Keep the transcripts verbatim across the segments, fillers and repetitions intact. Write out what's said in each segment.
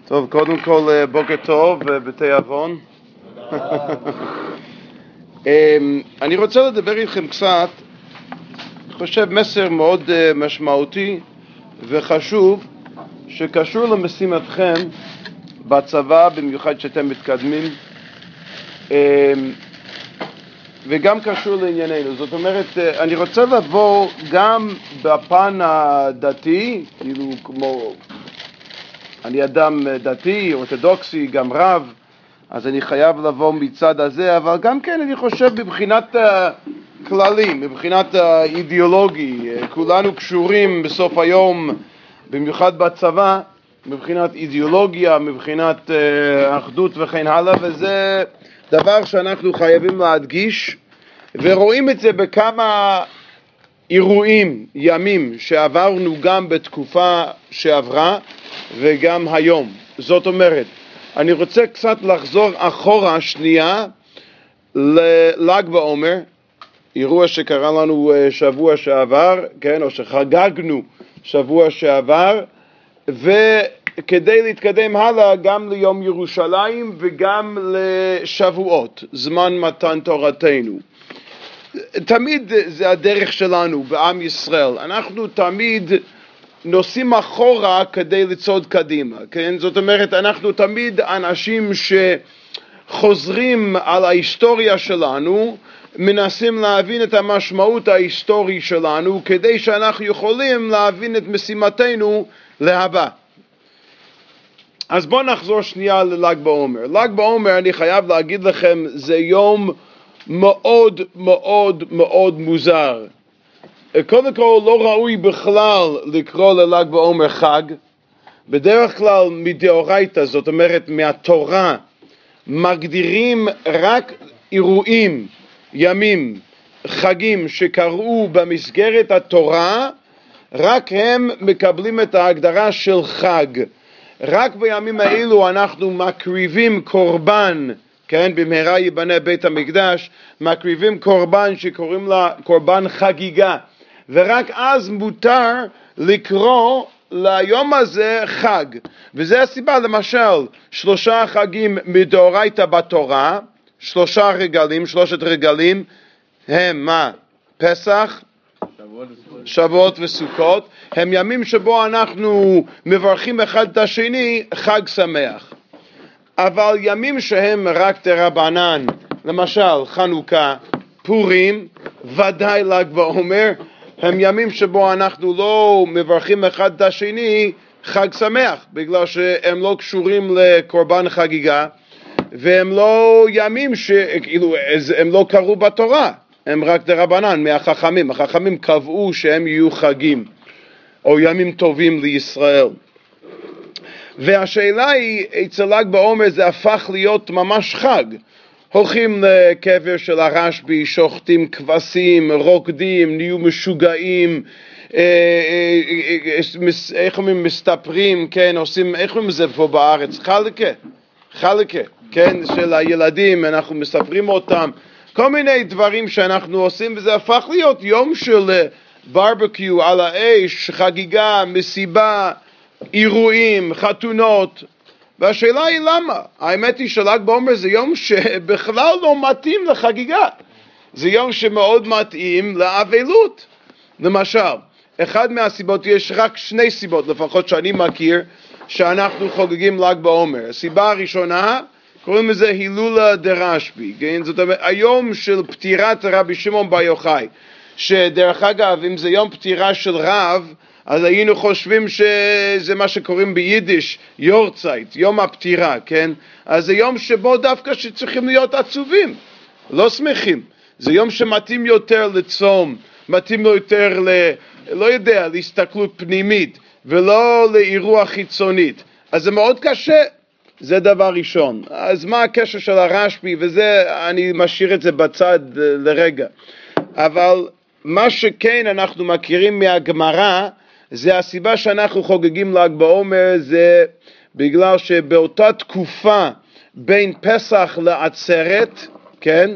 טוב, קודם כל בוקר טוב בתיאבון. אני רוצה לדבר איתכם קצת, אני חושב מסר מאוד משמעותי וחשוב שקשור למשימתכם בצבא, במיוחד שאתם מתקדמים, וגם קשור לענייננו. זאת אומרת, אני רוצה לבוא גם בפן הדתי, כאילו כמו אני אדם דתי, אורתודוקסי, גם רב, אז אני חייב לבוא מצד הזה, אבל גם כן אני חושב מבחינת הכללים, מבחינת האידיאולוגי, כולנו קשורים בסוף היום, במיוחד בצבא, מבחינת אידיאולוגיה, מבחינת אחדות וכן הלאה, וזה דבר שאנחנו חייבים להדגיש, ורואים את זה בכמה אירועים, ימים, שעברנו גם בתקופה שעברה, וגם היום. זאת אומרת, אני רוצה קצת לחזור אחורה שנייה לל"ג בעומר, אירוע שקרה לנו שבוע שעבר, כן, או שחגגנו שבוע שעבר, וכדי להתקדם הלאה גם ליום ירושלים וגם לשבועות, זמן מתן תורתנו. תמיד זה הדרך שלנו בעם ישראל, אנחנו תמיד נוסעים אחורה כדי לצעוד קדימה, כן? זאת אומרת, אנחנו תמיד אנשים שחוזרים על ההיסטוריה שלנו, מנסים להבין את המשמעות ההיסטורי שלנו, כדי שאנחנו יכולים להבין את משימתנו להבא. אז בואו נחזור שנייה לל"ג בעומר. ל"ג בעומר, אני חייב להגיד לכם, זה יום מאוד מאוד מאוד מוזר. קודם כל לא ראוי בכלל לקרוא לל"ג בעומר חג, בדרך כלל מדאורייתא, זאת אומרת מהתורה, מגדירים רק אירועים, ימים, חגים שקראו במסגרת התורה, רק הם מקבלים את ההגדרה של חג. רק בימים האלו אנחנו מקריבים קורבן, כן, במהרה ייבנה בית המקדש, מקריבים קורבן שקוראים לה קורבן חגיגה, ורק אז מותר לקרוא ליום הזה חג. וזה הסיבה, למשל, שלושה חגים מדאורייתא בתורה, שלושה רגלים, שלושת רגלים, הם מה? פסח, שבועות וסוכות, הם ימים שבו אנחנו מברכים אחד את השני חג שמח. אבל ימים שהם רק דרבנן, למשל חנוכה, פורים, ודאי ל"ג בעומר, הם ימים שבו אנחנו לא מברכים אחד את השני חג שמח, בגלל שהם לא קשורים לקורבן חגיגה, והם לא ימים שכאילו הם לא קראו בתורה, הם רק דרבנן מהחכמים. החכמים קבעו שהם יהיו חגים או ימים טובים לישראל. והשאלה היא, אצל ל"ג בעומר זה הפך להיות ממש חג. הולכים לקבר של הרשב"י, שוחטים כבשים, רוקדים, נהיו משוגעים, איך אומרים, מסתפרים, כן, עושים, איך אומרים זה פה בארץ? חלקה, חלקה, כן, של הילדים, אנחנו מספרים אותם, כל מיני דברים שאנחנו עושים, וזה הפך להיות יום של ברבקיו על האש, חגיגה, מסיבה, אירועים, חתונות. והשאלה היא למה? האמת היא של"ג בעומר זה יום שבכלל לא מתאים לחגיגה. זה יום שמאוד מתאים לאבלות. למשל, אחד מהסיבות, יש רק שני סיבות לפחות שאני מכיר, שאנחנו חוגגים ל"ג בעומר. הסיבה הראשונה, קוראים לזה הילולה דרשב"י. כן? זאת אומרת, היום של פטירת רבי שמעון בר יוחאי, שדרך אגב, אם זה יום פטירה של רב, אז היינו חושבים שזה מה שקוראים ביידיש יורצייט, יום הפטירה, כן? אז זה יום שבו דווקא שצריכים להיות עצובים, לא שמחים. זה יום שמתאים יותר לצום, מתאים יותר ל... לא יודע, להסתכלות פנימית, ולא לאירוע חיצונית. אז זה מאוד קשה, זה דבר ראשון. אז מה הקשר של הרשב"י, וזה, אני משאיר את זה בצד לרגע. אבל מה שכן אנחנו מכירים מהגמרא, זה הסיבה שאנחנו חוגגים ל"ג בעומר, זה בגלל שבאותה תקופה בין פסח לעצרת, כן,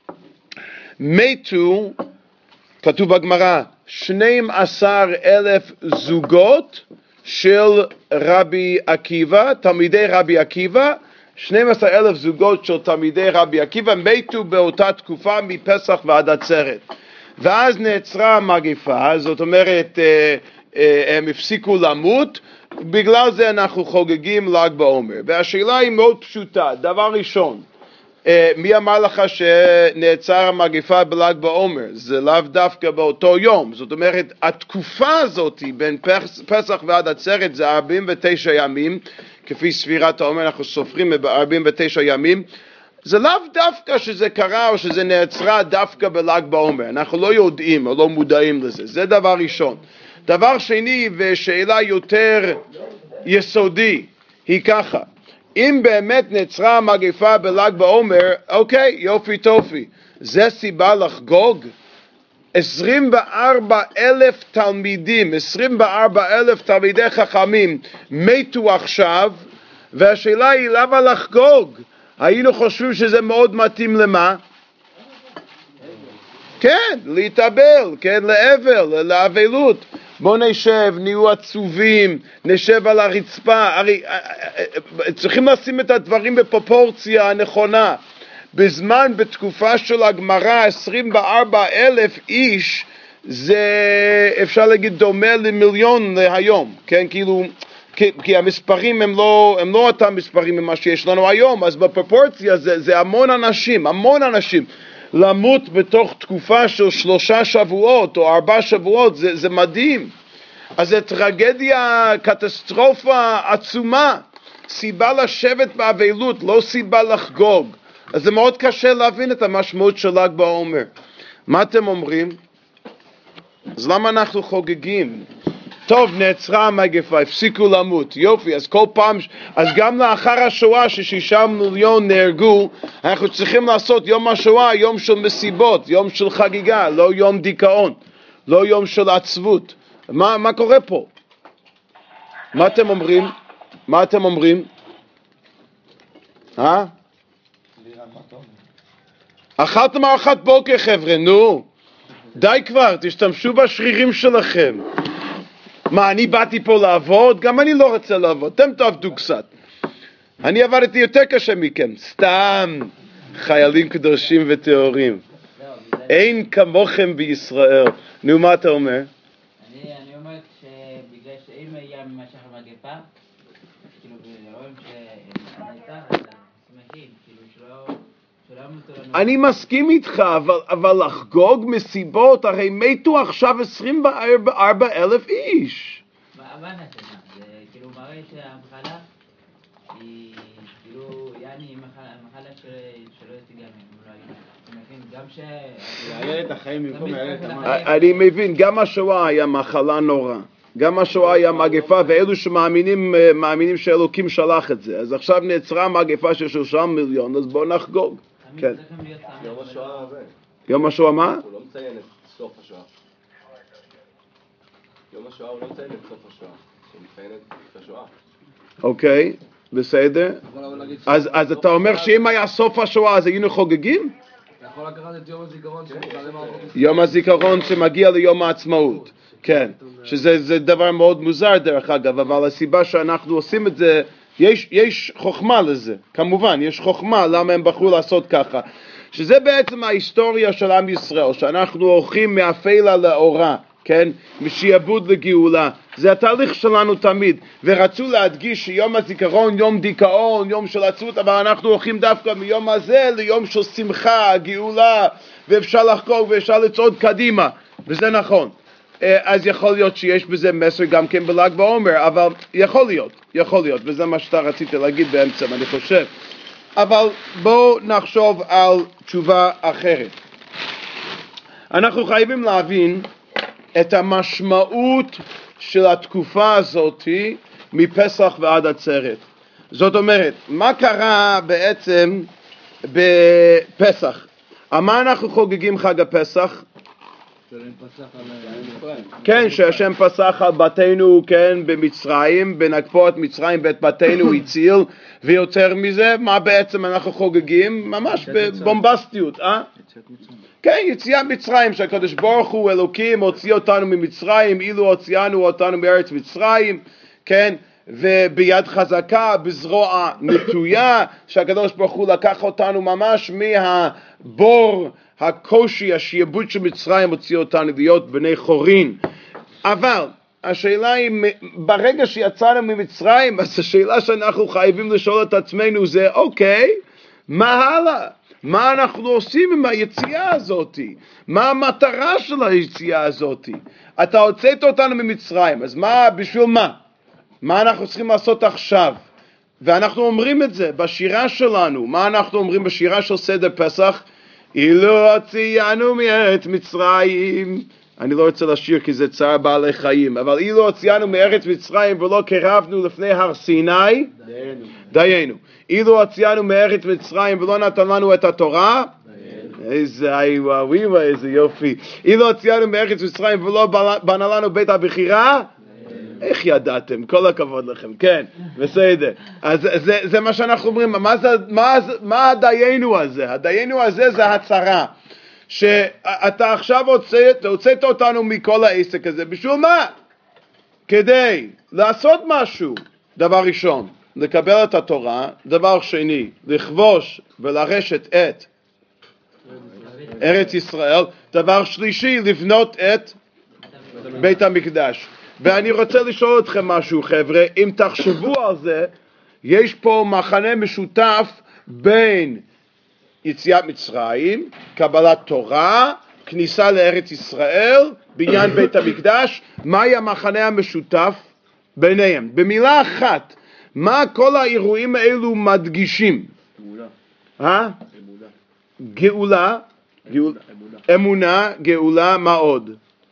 מתו, כתוב בגמרא, שנים עשר אלף זוגות של רבי עקיבא, תלמידי רבי עקיבא, שנים עשר אלף זוגות של תלמידי רבי עקיבא מתו באותה תקופה מפסח ועד עצרת. ואז נעצרה המגפה, זאת אומרת, הם הפסיקו למות, בגלל זה אנחנו חוגגים ל"ג בעומר. והשאלה היא מאוד פשוטה, דבר ראשון, מי אמר לך שנעצר המגפה בל"ג בעומר? זה לאו דווקא באותו יום, זאת אומרת, התקופה הזאת בין פסח ועד עצרת זה ארבעים ותשעה ימים, כפי ספירת העומר אנחנו סופרים ב-ארבעים ותשעה ימים, זה לאו דווקא שזה קרה או שזה נעצרה דווקא בל"ג בעומר, אנחנו לא יודעים או לא מודעים לזה, זה דבר ראשון. דבר שני, ושאלה יותר יסודי, היא ככה, אם באמת נעצרה המגפה בל"ג בעומר, אוקיי, יופי טופי, זה סיבה לחגוג? עשרים וארבעה אלף תלמידים, עשרים וארבעה אלף תלמידי חכמים מתו עכשיו, והשאלה היא למה לחגוג? היינו חושבים שזה מאוד מתאים למה? כן, להתאבל, כן, לאבל, לאבלות. בוא נשב, נהיו עצובים, נשב על הרצפה, הרי צריכים לשים את הדברים בפרופורציה הנכונה. בזמן, בתקופה של הגמרא, עשרים וארבעה אלף איש, זה אפשר להגיד דומה למיליון להיום, כן, כאילו, כי, כי המספרים הם לא, הם לא אותם מספרים ממה שיש לנו היום, אז בפרופורציה זה, זה המון אנשים, המון אנשים. למות בתוך תקופה של שלושה שבועות או ארבעה שבועות, זה, זה מדהים. אז זה טרגדיה, קטסטרופה עצומה, סיבה לשבת באבלות, לא סיבה לחגוג. אז זה מאוד קשה להבין את המשמעות של ל"ג בעומר. מה אתם אומרים? אז למה אנחנו חוגגים? טוב, נעצרה המגפה, הפסיקו למות, יופי, אז כל פעם, אז גם לאחר השואה ששישה מיליון נהרגו, אנחנו צריכים לעשות יום השואה, יום של מסיבות, יום של חגיגה, לא יום דיכאון, לא יום של עצבות. מה, מה קורה פה? מה אתם אומרים? מה אתם אומרים? אה? אכלתם ארוחת בוקר חבר'ה, נו, די כבר, תשתמשו בשרירים שלכם. מה, אני באתי פה לעבוד? גם אני לא רוצה לעבוד, אתם תעבדו קצת. אני עבדתי יותר קשה מכם, סתם חיילים קדושים וטהורים. אין כמוכם בישראל. נו, מה אתה אומר? אני אומר שבגלל שאם היה ממשך המגפה, כאילו רואים שנעצר, אז שמחים, כאילו שלא... אני מסכים איתך, אבל, אבל לחגוג מסיבות, הרי מתו עכשיו עשרים וארבעה אלף איש. מה נעשה? זה כאילו מראה שהמחלה היא כאילו, יעני מחלה שלא תיגמר. גם ש... יעלה את החיים במקום יעלה את המחלה. אני מבין, גם השואה היה מחלה נורא. גם השואה היה מגפה, ואלו שמאמינים מאמינים שאלוקים שלח את זה. אז עכשיו נעצרה מגפה של שלושה מיליון, אז בואו נחגוג. כן. יום השואה הזה. יום השואה מה? הוא לא מציין את סוף השואה. יום השואה הוא לא מציין את סוף השואה. הוא מציין את השואה. אוקיי, בסדר. אז אתה אומר שאם היה סוף השואה אז היינו חוגגים? אתה יכול לקחת את יום הזיכרון שמגיע יום הזיכרון שמגיע ליום העצמאות. כן, שזה דבר מאוד מוזר דרך אגב, אבל הסיבה שאנחנו עושים את זה, יש, יש חוכמה לזה, כמובן, יש חוכמה למה הם בחרו לעשות ככה, שזה בעצם ההיסטוריה של עם ישראל, שאנחנו הולכים מאפלה לאורה, כן, משעבוד לגאולה, זה התהליך שלנו תמיד, ורצו להדגיש שיום הזיכרון, יום דיכאון, יום של עצבות, אבל אנחנו הולכים דווקא מיום הזה ליום של שמחה, גאולה, ואפשר לחגוג ואפשר לצעוד קדימה, וזה נכון. אז יכול להיות שיש בזה מסר גם כן בל"ג בעומר, אבל יכול להיות, יכול להיות, וזה מה שאתה רצית להגיד באמצע, אני חושב. אבל בואו נחשוב על תשובה אחרת. אנחנו חייבים להבין את המשמעות של התקופה הזאת מפסח ועד עצרת. זאת אומרת, מה קרה בעצם בפסח? מה אנחנו חוגגים חג הפסח? כן, שהשם פסח על בתינו, כן, במצרים, בנקפות מצרים, בית בתינו הציל, ויותר מזה, מה בעצם אנחנו חוגגים? ממש בבומבסטיות, אה? כן, יציאת מצרים, שהקדוש ברוך הוא אלוקים הוציא אותנו ממצרים, אילו הוציאנו אותנו מארץ מצרים, כן, וביד חזקה, בזרוע נטויה, שהקדוש ברוך הוא לקח אותנו ממש מהבור הקושי, השיעבוד של מצרים, הוציא אותנו להיות בני חורין. אבל השאלה היא, ברגע שיצאנו ממצרים, אז השאלה שאנחנו חייבים לשאול את עצמנו זה, אוקיי, מה הלאה? מה אנחנו עושים עם היציאה הזאת? מה המטרה של היציאה הזאת? אתה הוצאת אותנו ממצרים, אז מה, בשביל מה? מה אנחנו צריכים לעשות עכשיו? ואנחנו אומרים את זה בשירה שלנו. מה אנחנו אומרים בשירה של סדר פסח? אילו הוציאנו מארץ מצרים. אני לא רוצה לשיר כי זה צער בעלי חיים, אבל אילו הוציאנו מארץ מצרים ולא קרבנו לפני הר סיני, דיינו. דיינו. אילו הוציאנו מארץ מצרים ולא נתן לנו את התורה, דיינו. איזה איווה, איזה יופי. אילו הוציאנו מארץ מצרים ולא בנה לנו בית הבחירה, איך ידעתם? כל הכבוד לכם. כן, בסדר. אז זה, זה מה שאנחנו אומרים. מה, זה, מה, מה הדיינו הזה? הדיינו הזה זה הצהרה. שאתה עכשיו הוצאת, הוצאת אותנו מכל העסק הזה. בשביל מה? כדי לעשות משהו. דבר ראשון, לקבל את התורה. דבר שני, לכבוש ולרשת את ארץ ישראל. דבר שלישי, לבנות את בית המקדש. ואני רוצה לשאול אתכם משהו, חבר'ה, אם תחשבו על זה, יש פה מחנה משותף בין יציאת מצרים, קבלת תורה, כניסה לארץ ישראל, בניין בית המקדש. מהי המחנה המשותף ביניהם? במילה אחת, מה כל האירועים האלו מדגישים? אמונה. אה? אמונה. גאולה, גאול... אמונה, גאולה, מה עוד?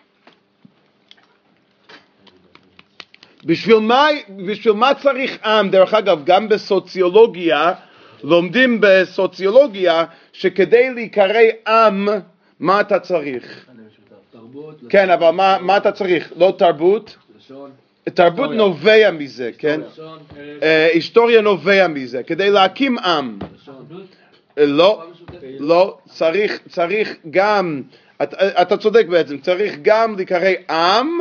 בשביל מה, בשביל מה צריך עם? דרך אגב, גם בסוציולוגיה, לומדים בסוציולוגיה שכדי להיקרא עם, מה אתה צריך? תרבות. כן, אבל מה, מה אתה צריך? לא תרבות? לשון. תרבות נובע מזה, כן? לשון. היסטוריה נובע מזה. כדי להקים עם. לא, לא, צריך, צריך גם, אתה, אתה צודק בעצם, צריך גם להיקרא עם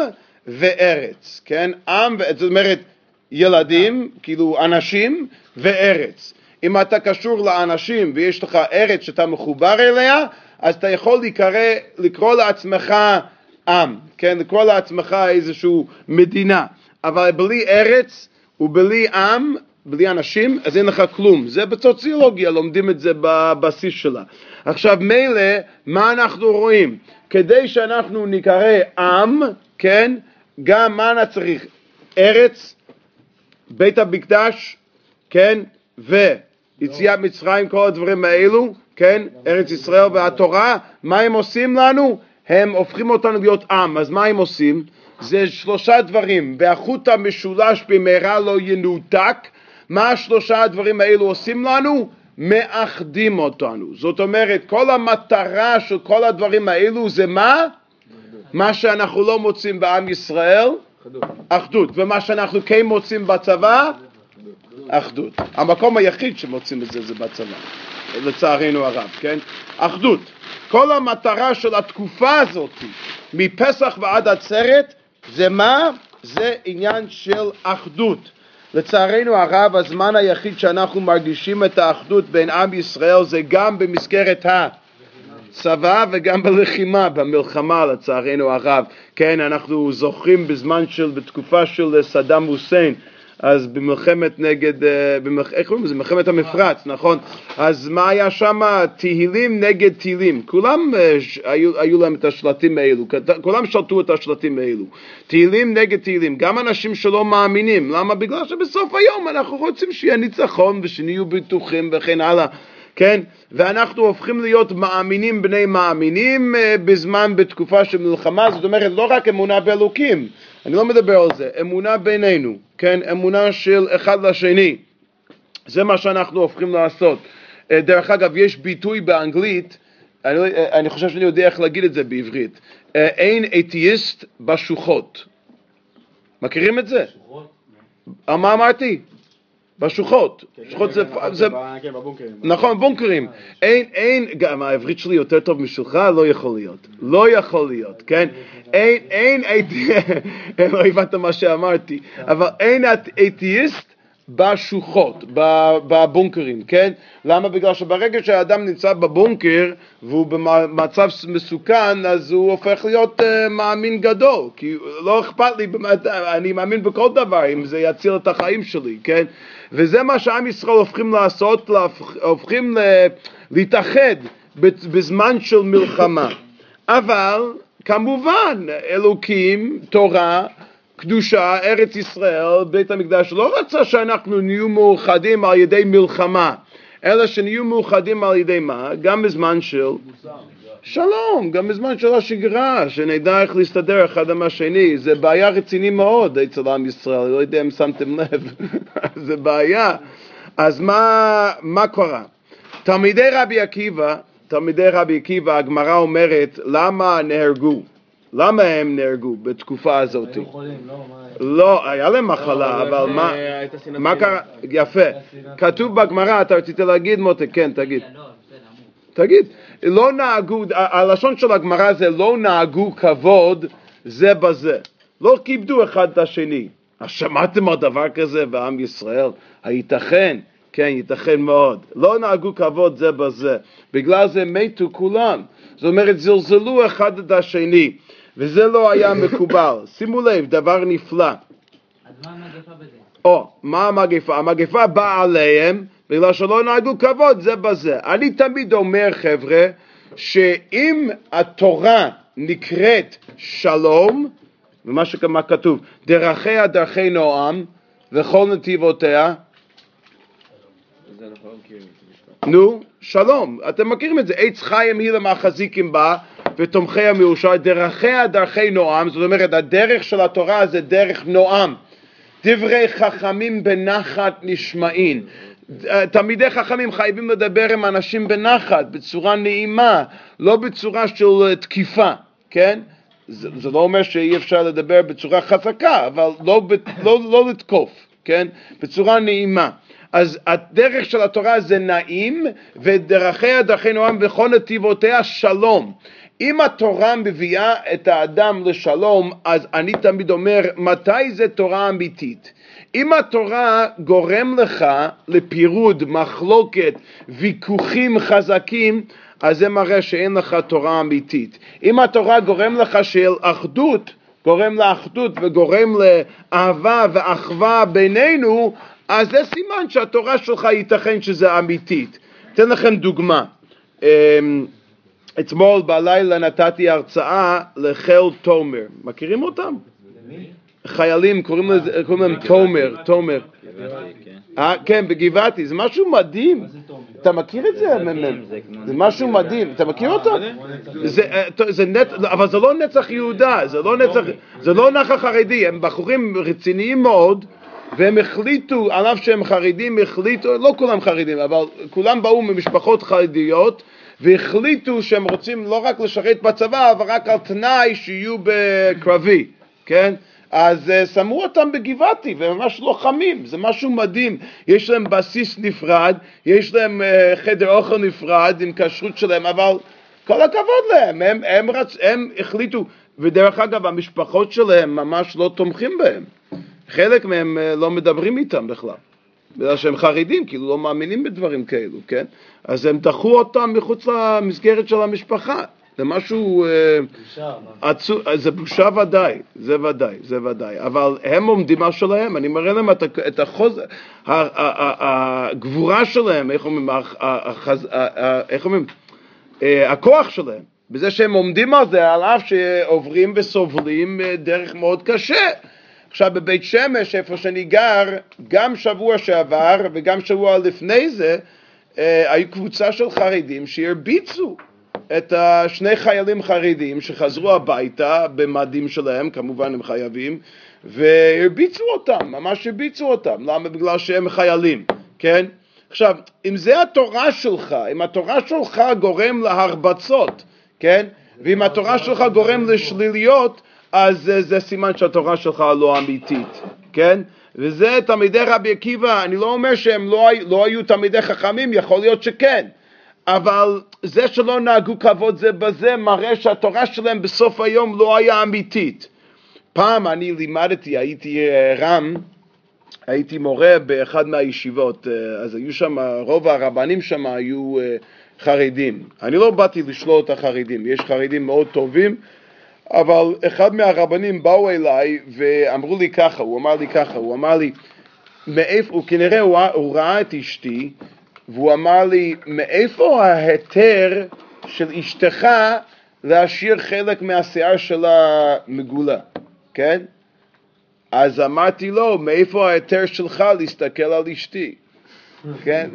וארץ, כן? עם, זאת אומרת, ילדים, כאילו אנשים וארץ. אם אתה קשור לאנשים ויש לך ארץ שאתה מחובר אליה, אז אתה יכול לקרוא, לקרוא לעצמך עם, כן? לקרוא לעצמך איזשהו מדינה. אבל בלי ארץ ובלי עם, בלי אנשים, אז אין לך כלום. זה בסוציולוגיה, לומדים את זה בבסיס שלה. עכשיו, מילא, מה אנחנו רואים? כדי שאנחנו נקרא עם, כן? גם מה צריך? ארץ, בית המקדש, כן? ויציאת מצרים, כל הדברים האלו, כן? ארץ ישראל והתורה, מה הם עושים לנו? הם הופכים אותנו להיות עם. אז מה הם עושים? זה שלושה דברים. והחוט המשולש במהרה לא ינותק. מה השלושה הדברים האלו עושים לנו? מאחדים אותנו. זאת אומרת, כל המטרה של כל הדברים האלו זה מה? מה שאנחנו לא מוצאים בעם ישראל? אחדות. ומה שאנחנו כן מוצאים בצבא? אחדות. המקום היחיד שמוצאים את זה זה בצבא, לצערנו הרב, כן? אחדות. כל המטרה של התקופה הזאת, מפסח ועד עצרת, זה מה? זה עניין של אחדות. לצערנו הרב, הזמן היחיד שאנחנו מרגישים את האחדות בין עם ישראל זה גם במסגרת הצבא וגם בלחימה, במלחמה, לצערנו הרב. כן, אנחנו זוכרים בזמן של, בתקופה של סדאם חוסיין, אז במלחמת נגד, במלח... איך קוראים לזה? מלחמת המפרץ, נכון? אז מה היה שם? תהילים נגד תהילים. כולם היו, היו להם את השלטים האלו, כולם שלטו את השלטים האלו. תהילים נגד תהילים. גם אנשים שלא מאמינים. למה? בגלל שבסוף היום אנחנו רוצים שיהיה ניצחון ושנהיו בטוחים וכן הלאה. כן? ואנחנו הופכים להיות מאמינים בני מאמינים בזמן, בתקופה של מלחמה. זאת אומרת, לא רק אמונה באלוקים. אני לא מדבר על זה. אמונה בינינו. כן? אמונה של אחד לשני. זה מה שאנחנו הופכים לעשות. דרך אגב, יש ביטוי באנגלית, אני, אני חושב שאני יודע איך להגיד את זה בעברית. אין אתאיסט בשוחות. מכירים את זה? מה אמרתי? בשוחות. שוחות זה... זה- כן, בבונקרים. נכון, בונקרים. אין, אין, גם העברית שלי יותר טוב משלך, לא יכול להיות. לא יכול להיות, כן? אין, אין, לא הבנת מה שאמרתי, אבל אין אתאיסט בשוחות, בבונקרים, כן? למה? בגלל שברגע שהאדם נמצא בבונקר והוא במצב מסוכן, אז הוא הופך להיות uh, מאמין גדול, כי לא אכפת לי, באמת, אני מאמין בכל דבר, אם זה יציל את החיים שלי, כן? וזה מה שעם ישראל הופכים לעשות, הופכים להתאחד בזמן של מלחמה. אבל כמובן, אלוקים, תורה, קדושה, ארץ ישראל, בית המקדש, לא רצה שאנחנו נהיו מאוחדים על ידי מלחמה, אלא שנהיו מאוחדים על ידי מה? גם בזמן של שלום, גם בזמן של השגרה, שנדע איך להסתדר אחד עם השני. זה בעיה רציני מאוד אצל עם ישראל, לא יודע אם שמתם לב, זה בעיה. אז מה, מה קורה? תלמידי רבי עקיבא, תלמידי רבי עקיבא, הגמרא אומרת, למה נהרגו? למה הם נהרגו בתקופה הזאת? היו חולים, לא, מה... לא, היה להם מחלה, אבל מה, מה קרה? יפה. כתוב בגמרא, אתה רצית להגיד מותק, כן, תגיד. תגיד, לא נהגו, הלשון של הגמרא זה לא נהגו כבוד זה בזה. לא כיבדו אחד את השני. אז שמעתם על דבר כזה בעם ישראל? הייתכן? כן, ייתכן מאוד. לא נהגו כבוד זה בזה. בגלל זה מתו כולם. זאת אומרת, זלזלו אחד את השני. וזה לא היה מקובל. שימו לב, דבר נפלא. אז מה המגפה בזה? או, מה המגפה? המגפה באה עליהם, בגלל שלא נהגו כבוד זה בזה. אני תמיד אומר, חבר'ה, שאם התורה נקראת שלום, ומה שכמה כתוב, דרכיה דרכי נועם, וכל נתיבותיה, זה אנחנו לא מכירים את המשפט. נו, שלום. אתם מכירים את זה, עץ חיים היא למחזיקים בה, ותומכי המאושר, דרכיה דרכי נועם, זאת אומרת, הדרך של התורה זה דרך נועם. דברי חכמים בנחת נשמעים. תלמידי חכמים חייבים לדבר עם אנשים בנחת, בצורה נעימה, לא בצורה של תקיפה, כן? זה, זה לא אומר שאי אפשר לדבר בצורה חזקה, אבל לא, לא, לא לתקוף, כן? בצורה נעימה. אז הדרך של התורה זה נעים, ודרכיה דרכי נועם וכל נתיבותיה שלום. אם התורה מביאה את האדם לשלום, אז אני תמיד אומר, מתי זה תורה אמיתית? אם התורה גורם לך לפירוד, מחלוקת, ויכוחים חזקים, אז זה מראה שאין לך תורה אמיתית. אם התורה גורם לך של אחדות, גורם לאחדות וגורם לאהבה ואחווה בינינו, אז זה סימן שהתורה שלך ייתכן שזה אמיתית. אתן לכם דוגמה. אתמול בלילה נתתי הרצאה לחיל תומר. מכירים אותם? חיילים, קוראים לזה, קוראים להם תומר, תומר. אה, כן, בגבעתי. זה משהו מדהים. אתה מכיר את זה? זה משהו מדהים. אתה מכיר אותם? זה נצח, אבל זה לא נצח יהודה, זה לא נצח, זה לא נח"ל חרדי. הם בחורים רציניים מאוד, והם החליטו, על אף שהם חרדים, החליטו, לא כולם חרדים, אבל כולם באו ממשפחות חרדיות, והחליטו שהם רוצים לא רק לשרת בצבא, אבל רק על תנאי שיהיו בקרבי, כן? אז uh, שמו אותם בגבעתי, והם ממש לוחמים, זה משהו מדהים. יש להם בסיס נפרד, יש להם uh, חדר אוכל נפרד עם כשרות שלהם, אבל כל הכבוד להם, הם, הם, רצ... הם החליטו, ודרך אגב, המשפחות שלהם ממש לא תומכים בהם. חלק מהם uh, לא מדברים איתם בכלל. בגלל שהם חרדים, כאילו לא מאמינים בדברים כאלו, כן? אז הם דחו אותם מחוץ למסגרת של המשפחה. זה משהו... בושה. עצו, זה בושה ודאי, זה ודאי, זה ודאי. אבל הם עומדים על שלהם, אני מראה להם את, את החוז... הגבורה שלהם, איך אומרים, איך אומרים, הכוח שלהם. בזה שהם עומדים על זה, על אף שעוברים וסובלים דרך מאוד קשה. עכשיו בבית שמש, איפה שאני גר, גם שבוע שעבר וגם שבוע לפני זה, אה, היו קבוצה של חרדים שהרביצו את שני חיילים חרדים שחזרו הביתה במדים שלהם, כמובן הם חייבים, והרביצו אותם, ממש הרביצו אותם. למה? בגלל שהם חיילים, כן? עכשיו, אם זה התורה שלך, אם התורה שלך גורם להרבצות, כן? ואם התורה שלך גורם לשליליות, אז זה, זה סימן שהתורה שלך לא אמיתית, כן? וזה תלמידי רבי עקיבא. אני לא אומר שהם לא, לא היו תלמידי חכמים, יכול להיות שכן, אבל זה שלא נהגו כבוד זה בזה מראה שהתורה שלהם בסוף היום לא היה אמיתית. פעם אני לימדתי, הייתי רם, הייתי מורה באחד מהישיבות, אז היו שם, רוב הרבנים שם היו חרדים. אני לא באתי לשלול את החרדים, יש חרדים מאוד טובים, אבל אחד מהרבנים באו אליי ואמרו לי ככה, הוא אמר לי ככה, הוא אמר לי, מאיפה, הוא כנראה הוא, הוא ראה את אשתי, והוא אמר לי, מאיפה ההיתר של אשתך להשאיר חלק מהשיער שלה מגולה, כן? אז אמרתי לו, מאיפה ההיתר שלך להסתכל על אשתי? כן?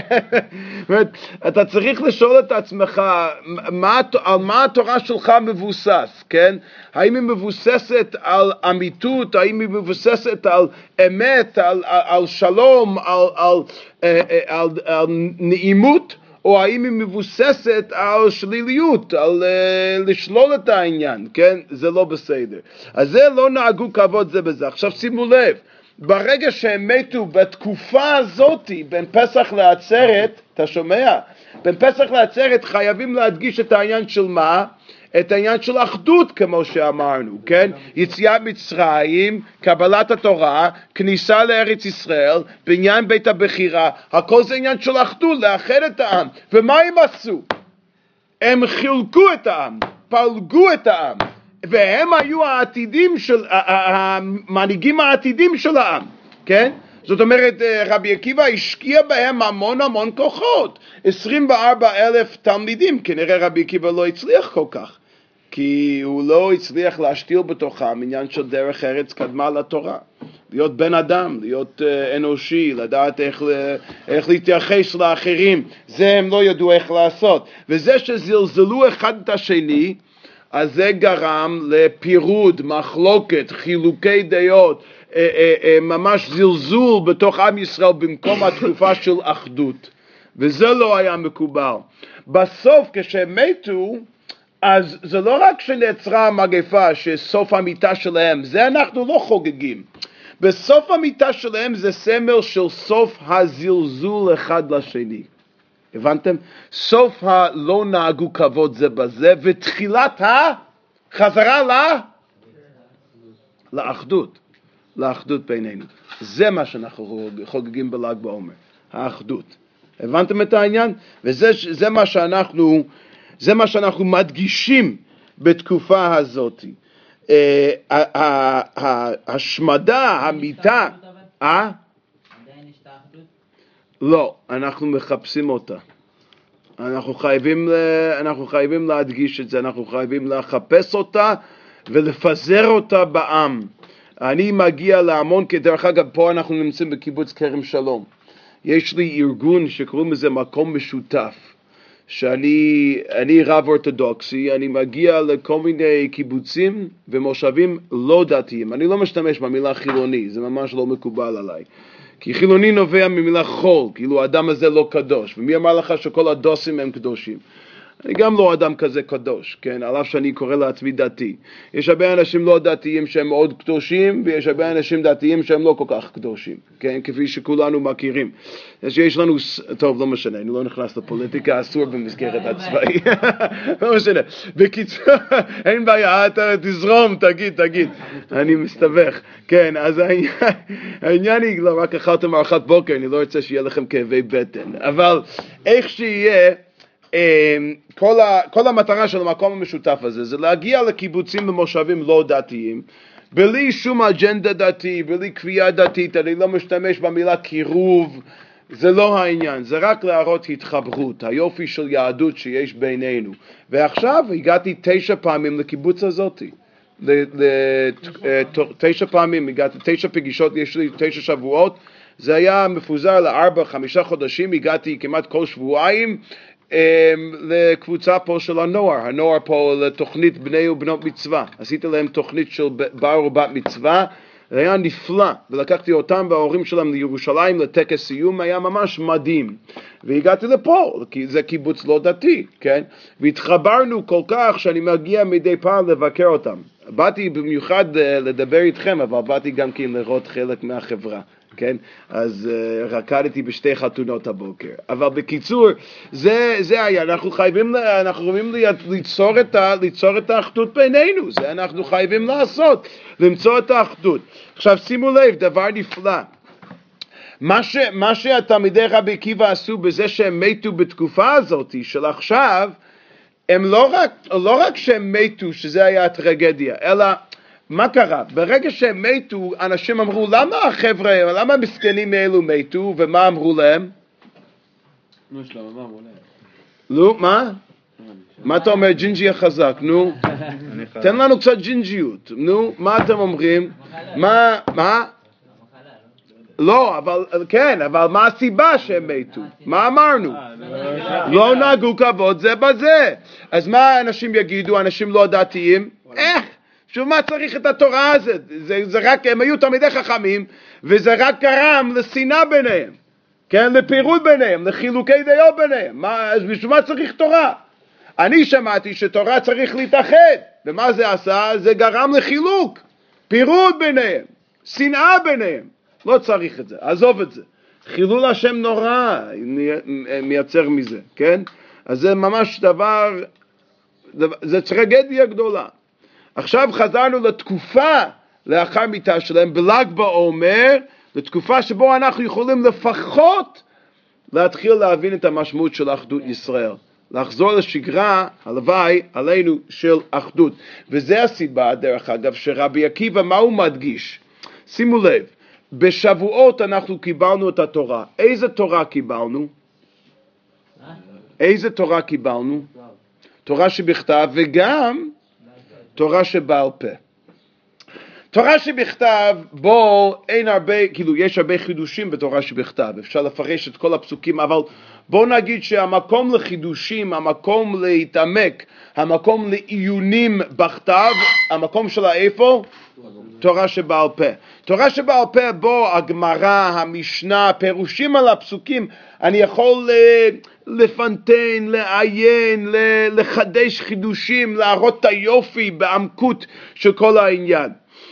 אתה צריך לשאול את עצמך, מה, על מה התורה שלך מבוסס, כן? האם היא מבוססת על אמיתות, האם היא מבוססת על אמת, על, על, על שלום, על, על, על, על, על נעימות, או האם היא מבוססת על שליליות, על uh, לשלול את העניין, כן? זה לא בסדר. אז זה לא נהגו כבוד זה בזה. עכשיו שימו לב, ברגע שהם מתו בתקופה הזאת, בין פסח לעצרת, אתה שומע? בין פסח לעצרת חייבים להדגיש את העניין של מה? את העניין של אחדות, כמו שאמרנו, כן? יציאת מצרים, קבלת התורה, כניסה לארץ ישראל, בעניין בית הבחירה, הכל זה עניין של אחדות, לאחד את העם. ומה הם עשו? הם חילקו את העם, פלגו את העם, והם היו העתידים של, המנהיגים העתידים של העם, כן? זאת אומרת, רבי עקיבא השקיע בהם המון המון כוחות, עשרים וארבעה אלף תלמידים, כנראה רבי עקיבא לא הצליח כל כך, כי הוא לא הצליח להשתיל בתוכם עניין של דרך ארץ קדמה לתורה. להיות בן אדם, להיות uh, אנושי, לדעת איך, איך להתייחס לאחרים, זה הם לא ידעו איך לעשות. וזה שזלזלו אחד את השני, אז זה גרם לפירוד, מחלוקת, חילוקי דעות, אה, אה, אה, ממש זלזול בתוך עם ישראל במקום התקופה של אחדות. וזה לא היה מקובל. בסוף כשהם מתו, אז זה לא רק שנעצרה המגפה, שסוף המיטה שלהם, זה אנחנו לא חוגגים. בסוף המיטה שלהם זה סמל של סוף הזלזול אחד לשני. הבנתם? סוף הלא נהגו כבוד זה בזה, ותחילת החזרה לה, לאחדות, לאחדות בינינו. זה מה שאנחנו חוגגים בל"ג בעומר, האחדות. הבנתם את העניין? וזה זה מה שאנחנו, זה מה שאנחנו מדגישים בתקופה הזאת. ההשמדה, המיטה, אה? לא, אנחנו מחפשים אותה. אנחנו חייבים, אנחנו חייבים להדגיש את זה, אנחנו חייבים לחפש אותה ולפזר אותה בעם. אני מגיע להמון, כדרך אגב, פה אנחנו נמצאים בקיבוץ כרם שלום. יש לי ארגון שקוראים לזה מקום משותף, שאני אני רב אורתודוקסי, אני מגיע לכל מיני קיבוצים ומושבים לא דתיים. אני לא משתמש במילה חילוני, זה ממש לא מקובל עליי. כי חילוני נובע ממילה חול, כאילו האדם הזה לא קדוש. ומי אמר לך שכל הדוסים הם קדושים? אני גם לא אדם כזה קדוש, כן? על אף שאני קורא לעצמי דתי. יש הרבה אנשים לא דתיים שהם מאוד קדושים, ויש הרבה אנשים דתיים שהם לא כל כך קדושים, כן? כפי שכולנו מכירים. אז יש לנו, טוב, לא משנה, אני לא נכנס לפוליטיקה, אסור במסגרת הצבאי. לא משנה. בקיצור, אין בעיה, אתה תזרום, תגיד, תגיד. אני מסתבך. כן, אז העניין היא, לא רק אכלתם ארוחת בוקר, אני לא רוצה שיהיה לכם כאבי בטן. אבל איך שיהיה, כל, ה, כל המטרה של המקום המשותף הזה זה להגיע לקיבוצים ומושבים לא דתיים בלי שום אג'נדה דתי, בלי קביעה דתית. אני לא משתמש במילה קירוב, זה לא העניין, זה רק להראות התחברות, היופי של יהדות שיש בינינו. ועכשיו הגעתי תשע פעמים לקיבוץ הזאת, תשע פעמים הגעתי, תשע פגישות, יש לי תשע שבועות, זה היה מפוזר לארבע, חמישה חודשים, הגעתי כמעט כל שבועיים, לקבוצה פה של הנוער, הנוער פה לתוכנית בני ובנות מצווה. עשיתי להם תוכנית של בר ובת מצווה, זה היה נפלא, ולקחתי אותם וההורים שלהם לירושלים לטקס סיום, היה ממש מדהים. והגעתי לפה, כי זה קיבוץ לא דתי, כן? והתחברנו כל כך שאני מגיע מדי פעם לבקר אותם. באתי במיוחד לדבר איתכם, אבל באתי גם כן לראות חלק מהחברה, כן? אז uh, רקדתי בשתי חתונות הבוקר. אבל בקיצור, זה, זה היה, אנחנו חייבים, אנחנו חייבים ליצור את, ה, ליצור את האחדות בינינו, זה אנחנו חייבים לעשות, למצוא את האחדות. עכשיו שימו לב, דבר נפלא. מה, ש, מה שהתלמידי רבי עקיבא עשו בזה שהם מתו בתקופה הזאת של עכשיו, הם לא רק, לא רק שהם מתו, שזה היה הטרגדיה, אלא מה קרה? ברגע שהם מתו, אנשים אמרו, למה החבר'ה, למה המסכנים האלו מתו, ומה אמרו להם? נו, שלמה, מה אמרו להם? נו, מה? מה אתה אומר, ג'ינג'י החזק, נו? תן לנו קצת ג'ינג'יות, נו, מה אתם אומרים? מה, מה? לא, אבל, כן, אבל מה הסיבה שהם מתו? מה אמרנו? לא נהגו כבוד זה בזה. אז מה אנשים יגידו, אנשים לא דתיים? איך? שוב, מה צריך את התורה הזאת? זה, זה רק, הם היו תלמידי חכמים, וזה רק גרם לשנאה ביניהם, כן, לפירוד ביניהם, לחילוקי דעות ביניהם. מה, אז בשביל מה צריך תורה? אני שמעתי שתורה צריך להתאחד, ומה זה עשה? זה גרם לחילוק, פירוד ביניהם, שנאה ביניהם. לא צריך את זה, עזוב את זה. חילול השם נורא מייצר מזה, כן? אז זה ממש דבר, זה טרגדיה גדולה. עכשיו חזרנו לתקופה לאחר מיתה שלהם, בל"ג בעומר, לתקופה שבו אנחנו יכולים לפחות להתחיל להבין את המשמעות של אחדות ישראל. לחזור לשגרה, הלוואי עלינו, של אחדות. וזה הסיבה, דרך אגב, שרבי עקיבא, מה הוא מדגיש? שימו לב, בשבועות אנחנו קיבלנו את התורה. איזה תורה קיבלנו? איזה תורה קיבלנו? תורה שבכתב וגם תורה שבעל פה. תורה שבכתב, בו אין הרבה, כאילו יש הרבה חידושים בתורה שבכתב, אפשר לפרש את כל הפסוקים, אבל בוא נגיד שהמקום לחידושים, המקום להתעמק, המקום לעיונים בכתב, המקום שלה איפה? תורה שבעל פה. תורה שבעל פה, בו הגמרא, המשנה, פירושים על הפסוקים, אני יכול לפנטן, לעיין, לחדש חידושים, להראות את היופי בעמקות של כל העניין.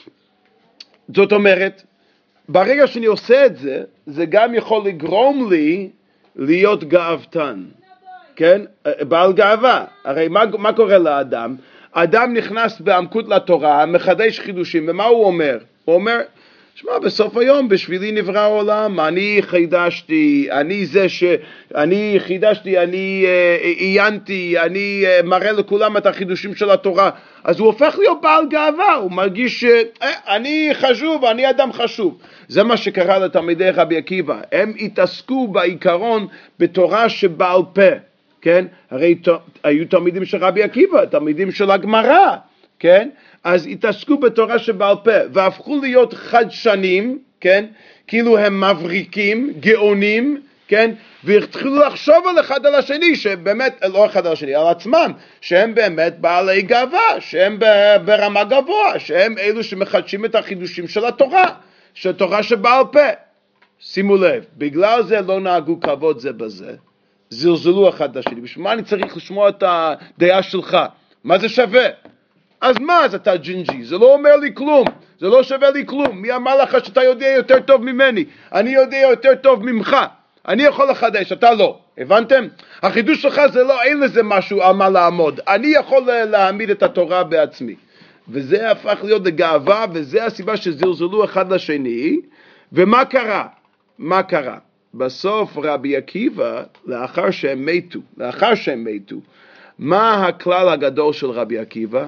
זאת אומרת, ברגע שאני עושה את זה, זה גם יכול לגרום לי להיות גאוותן, כן? בעל גאווה. הרי מה, מה קורה לאדם? האדם נכנס בעמקות לתורה, מחדש חידושים, ומה הוא אומר? הוא אומר, שמע, בסוף היום בשבילי נברא העולם, אני חידשתי, אני זה ש... אני חידשתי, אני עיינתי, אני מראה לכולם את החידושים של התורה. אז הוא הופך להיות בעל גאווה, הוא מרגיש שאני חשוב, אני אדם חשוב. זה מה שקרה לתלמידי רבי עקיבא. הם התעסקו בעיקרון בתורה שבעל פה, כן? הרי היו תלמידים של רבי עקיבא, תלמידים של הגמרא, כן? אז התעסקו בתורה שבעל פה, והפכו להיות חדשנים, כן? כאילו הם מבריקים, גאונים, כן? והתחילו לחשוב על אחד על השני, שבאמת, לא אחד על השני, על עצמם, שהם באמת בעלי גאווה, שהם ברמה גבוה, שהם אלו שמחדשים את החידושים של התורה, של תורה שבעל פה. שימו לב, בגלל זה לא נהגו כבוד זה בזה, זלזלו אחד לשני. בשביל מה אני צריך לשמוע את הדעה שלך? מה זה שווה? אז מה, אז אתה ג'ינג'י, זה לא אומר לי כלום, זה לא שווה לי כלום. מי אמר לך שאתה יודע יותר טוב ממני? אני יודע יותר טוב ממך, אני יכול לחדש, אתה לא. הבנתם? החידוש שלך זה לא, אין לזה משהו על מה לעמוד. אני יכול להעמיד את התורה בעצמי. וזה הפך להיות לגאווה, וזה הסיבה שזלזלו אחד לשני. ומה קרה? מה קרה? בסוף רבי עקיבא, לאחר שהם מתו, לאחר שהם מתו, מה הכלל הגדול של רבי עקיבא?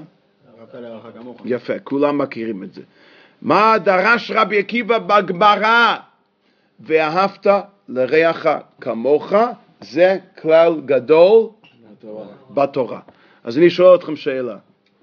יפה, כולם מכירים את זה. מה דרש רבי עקיבא בגמרא? ואהבת לרעך כמוך, זה כלל גדול בתורה. בתורה. אז אני שואל אתכם שאלה.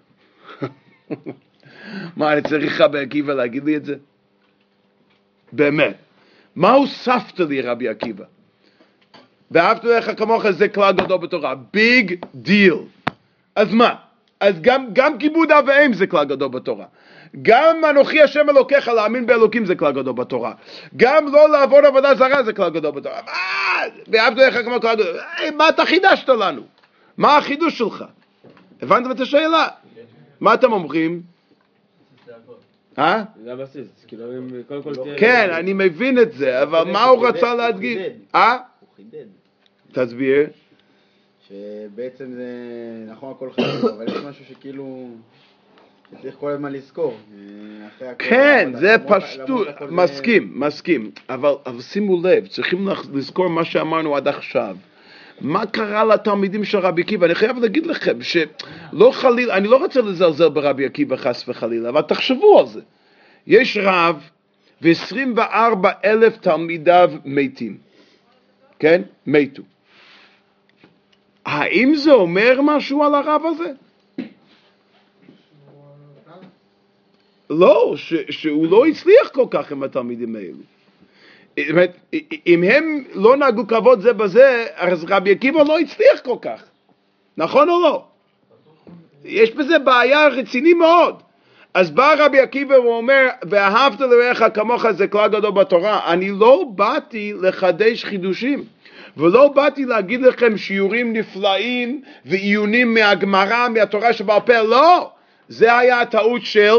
מה, אני צריך רבי עקיבא להגיד לי את זה? באמת. מה הוספת לי רבי עקיבא? ואהבת לרעך כמוך זה כלל גדול בתורה. ביג דיל. אז מה? אז גם, גם כיבוד אב ואם זה כלל גדול בתורה. גם אנוכי השם אלוקיך, להאמין באלוקים זה כלל גדול בתורה. גם לא לעבוד עבודה זרה זה כלל גדול בתורה. מה? ואהבת לרעך כמו כלל גדול. מה אתה חידשת לנו? מה החידוש שלך? הבנתם את השאלה? מה אתם אומרים? אה? זה הבסיס, כאילו, קודם כל תהיה... כן, אני מבין את זה, אבל מה הוא רצה להדגיש? אה? הוא חידד. תסביר. שבעצם זה נכון הכל חשוב, אבל יש משהו שכאילו צריך כל הזמן לזכור. כן, זה פשטות, מסכים, מסכים, אבל שימו לב, צריכים לזכור מה שאמרנו עד עכשיו. מה קרה לתלמידים של רבי עקיבא? אני חייב להגיד לכם שלא חלילה, אני לא רוצה לזלזל ברבי עקיבא חס וחלילה, אבל תחשבו על זה. יש רב ו-עשרים וארבעה אלף תלמידיו מתים, כן? מתו. האם זה אומר משהו על הרב הזה? לא, ש, שהוא לא הצליח כל כך עם התלמידים האלו. אם הם לא נהגו כבוד זה בזה, אז רבי עקיבא לא הצליח כל כך. נכון או לא? יש בזה בעיה רציני מאוד. אז בא רבי עקיבא ואומר, ואהבת לרעך כמוך זה כלל גדול בתורה. אני לא באתי לחדש חידושים. ולא באתי להגיד לכם שיעורים נפלאים ועיונים מהגמרא, מהתורה שבעל פה, לא! זה היה הטעות של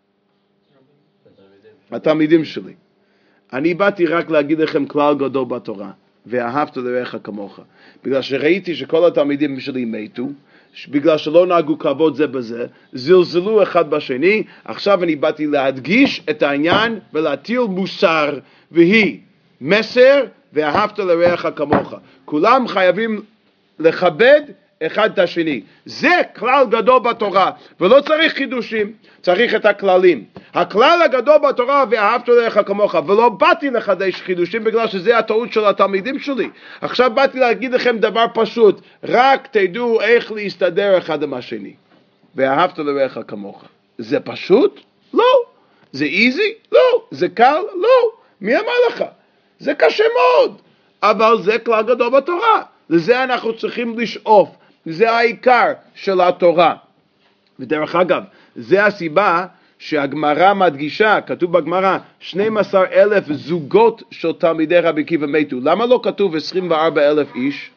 התלמידים שלי. אני באתי רק להגיד לכם כלל גדול בתורה, ואהבת לרעך כמוך. בגלל שראיתי שכל התלמידים שלי מתו, בגלל שלא נהגו כבוד זה בזה, זלזלו אחד בשני, עכשיו אני באתי להדגיש את העניין ולהטיל מוסר, והיא מסר, ואהבת לרעך כמוך. כולם חייבים לכבד אחד את השני. זה כלל גדול בתורה, ולא צריך חידושים, צריך את הכללים. הכלל הגדול בתורה, ואהבת לרעך כמוך, ולא באתי לחדש חידושים בגלל שזה הטעות של התלמידים שלי. עכשיו באתי להגיד לכם דבר פשוט, רק תדעו איך להסתדר אחד עם השני. ואהבת לרעך כמוך. זה פשוט? לא. זה איזי? לא. זה קל? לא. מי אמר לך? זה קשה מאוד, אבל זה כלל גדול בתורה. לזה אנחנו צריכים לשאוף. זה העיקר של התורה. ודרך אגב, זה הסיבה שהגמרא מדגישה, כתוב בגמרא, שנים עשר אלף זוגות של תלמידי רבי עקיבא מתו. למה לא כתוב עשרים וארבעה אלף איש?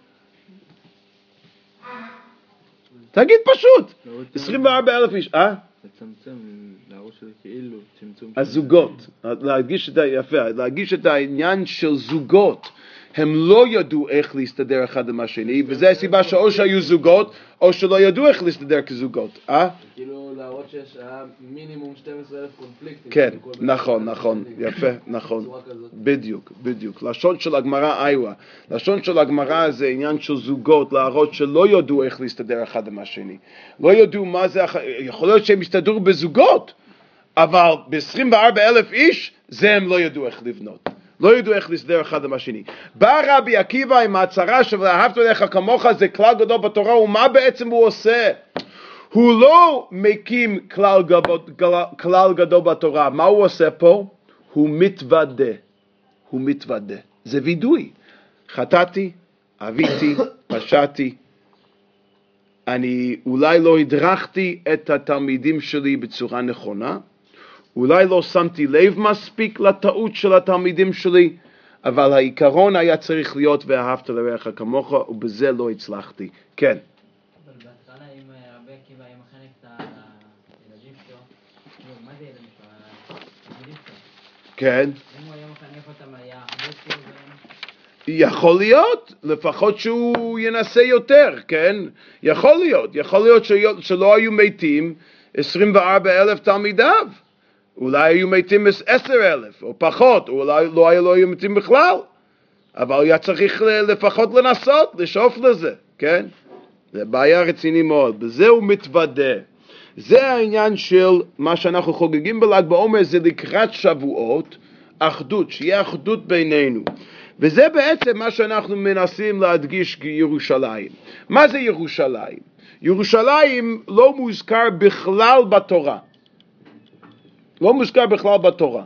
תגיד פשוט. עשרים וארבעה אלף איש, אה? לצמצם, להראות שזה כאילו צמצום. הזוגות, להגיש את, יפה, להגיש את העניין של זוגות. הם לא ידעו איך להסתדר אחד עם השני, וזה הסיבה שאו שהיו זוגות, או שלא ידעו איך להסתדר כזוגות. אה? כאילו להראות שיש מינימום שנים עשר אלף קונפליקטים. כן, נכון, נכון, יפה, נכון. בדיוק, בדיוק. לשון של הגמרא איווה. לשון של הגמרא זה עניין של זוגות, להראות שלא ידעו איך להסתדר אחד עם השני. לא ידעו מה זה, יכול להיות שהם הסתדרו בזוגות, אבל ב-עשרים וארבעה אלף איש, זה הם לא ידעו איך לבנות. לא ידעו איך לסדר אחד עם השני. בא רבי עקיבא עם ההצהרה של ואהבת לרעך כמוך, זה כלל גדול בתורה, ומה בעצם הוא עושה? הוא לא מקים כלל גדול, כלל גדול בתורה. מה הוא עושה פה? הוא מתוודה. הוא מתוודה. זה וידוי. חטאתי, אביתי, פשעתי. אני אולי לא הדרכתי את התלמידים שלי בצורה נכונה. אולי לא שמתי לב מספיק לטעות של התלמידים שלי, אבל העיקרון היה צריך להיות ואהבת לרעך כמוך, ובזה לא הצלחתי. כן. אבל בהתחלה אם רבי עקיבא היה מחנך את הילדים שלו, מה זה ילדים שלו? הילדים שלו. כן. אם הוא היה מחנך אותם, היה אחדות כאילו בהם? יכול להיות, לפחות שהוא ינסה יותר, כן? יכול להיות, יכול להיות שלא היו מתים עשרים וארבעה אלף תלמידיו. אולי היו מתים עשר אלף, או פחות, או אולי לא היו, לא היו מתים בכלל. אבל היה צריך לפחות לנסות, לשאוף לזה, כן? זה בעיה רציני מאוד. בזה הוא מתוודה. זה העניין של מה שאנחנו חוגגים בל"ג בעומר, זה לקראת שבועות, אחדות, שיהיה אחדות בינינו. וזה בעצם מה שאנחנו מנסים להדגיש כירושלים. מה זה ירושלים? ירושלים לא מוזכר בכלל בתורה. לא מוזכר בכלל בתורה.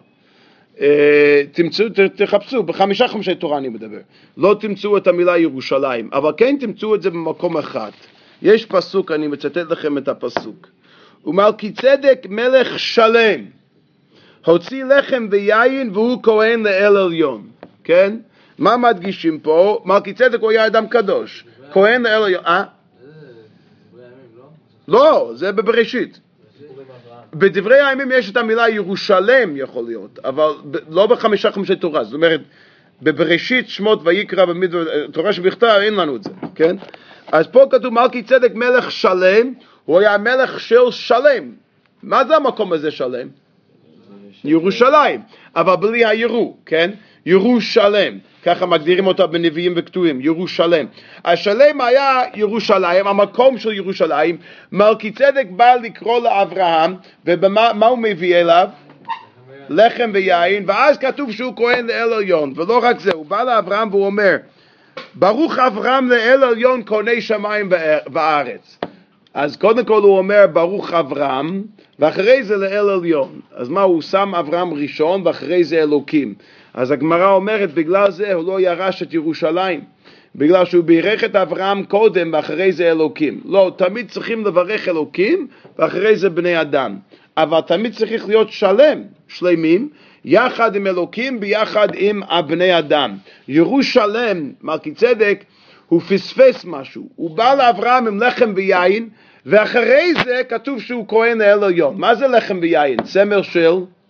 תמצאו, תחפשו, בחמישה חמשי תורה אני מדבר. לא תמצאו את המילה ירושלים, אבל כן תמצאו את זה במקום אחד. יש פסוק, אני מצטט לכם את הפסוק. ומלכי צדק מלך שלם, הוציא לחם ויין והוא כהן לאל עליון. כן? מה מדגישים פה? מלכי צדק הוא היה אדם קדוש. כהן לאל עליון. אה? זה דברי הימים, לא? לא, זה בבראשית. בדברי הימים יש את המילה ירושלם יכול להיות, אבל לא בחמישה חמשי תורה, זאת אומרת, בבראשית שמות ויקרא במדבר, תורה שבכתב אין לנו את זה, כן? אז פה כתוב מלכי צדק מלך שלם, הוא היה מלך של שלם. מה זה המקום הזה שלם? ירושלים, אבל בלי הירו, כן? ירושלם, ככה מגדירים אותה בנביאים וכתובים, ירושלם. השלם היה ירושלים, המקום של ירושלים. מלכי צדק בא לקרוא לאברהם, ומה הוא מביא אליו? לחם ויין, ואז כתוב שהוא כהן לאל עליון, ולא רק זה, הוא בא לאברהם והוא אומר, ברוך אברהם לאל עליון כהני שמיים וארץ. אז קודם כל הוא אומר ברוך אברהם, ואחרי זה לאל עליון. אז מה, הוא שם אברהם ראשון ואחרי זה אלוקים. אז הגמרא אומרת בגלל זה הוא לא ירש את ירושלים, בגלל שהוא בירך את אברהם קודם ואחרי זה אלוקים. לא, תמיד צריכים לברך אלוקים ואחרי זה בני אדם, אבל תמיד צריך להיות שלם, שלמים, יחד עם אלוקים ביחד עם הבני אדם. ירושלם, מלכי צדק, הוא פספס משהו, הוא בא לאברהם עם לחם ויין, ואחרי זה כתוב שהוא כהן לאל עליון. מה זה לחם ויין? סמל של?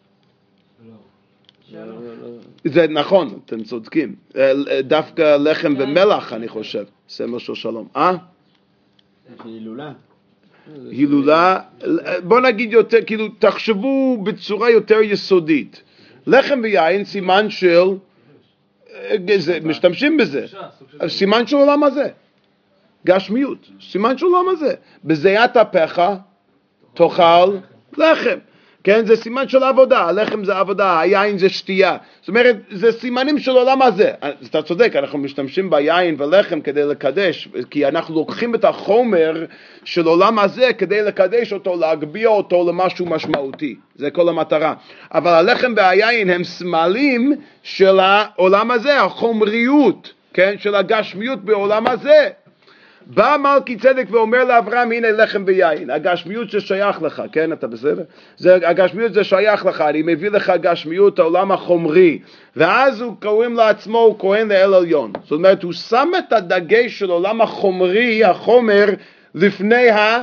זה נכון, אתם צודקים. דווקא לחם ומלח אני חושב, סמל של שלום. אה? הילולה. הילולה, בוא נגיד יותר, כאילו תחשבו בצורה יותר יסודית. לחם ויין סימן של, זה, משתמשים בזה, סימן של עולם הזה. גשמיות, סימן של עולם הזה. בזיעת אפיך תאכל לחם. כן, זה סימן של עבודה, הלחם זה עבודה, היין זה שתייה. זאת אומרת, זה סימנים של עולם הזה. אתה צודק, אנחנו משתמשים ביין ולחם כדי לקדש, כי אנחנו לוקחים את החומר של עולם הזה כדי לקדש אותו, להגביה אותו למשהו משמעותי. זה כל המטרה. אבל הלחם והיין הם סמלים של העולם הזה, החומריות, כן, של הגשמיות בעולם הזה. בא מלכי צדק ואומר לאברהם, הנה לחם ויין, הגשמיות זה שייך לך, כן, אתה בסדר? זה, הגשמיות זה שייך לך, אני מביא לך גשמיות, העולם החומרי, ואז הוא קוראים לעצמו, הוא כהן לאל עליון. זאת אומרת, הוא שם את הדגש של עולם החומרי, החומר, לפני ה...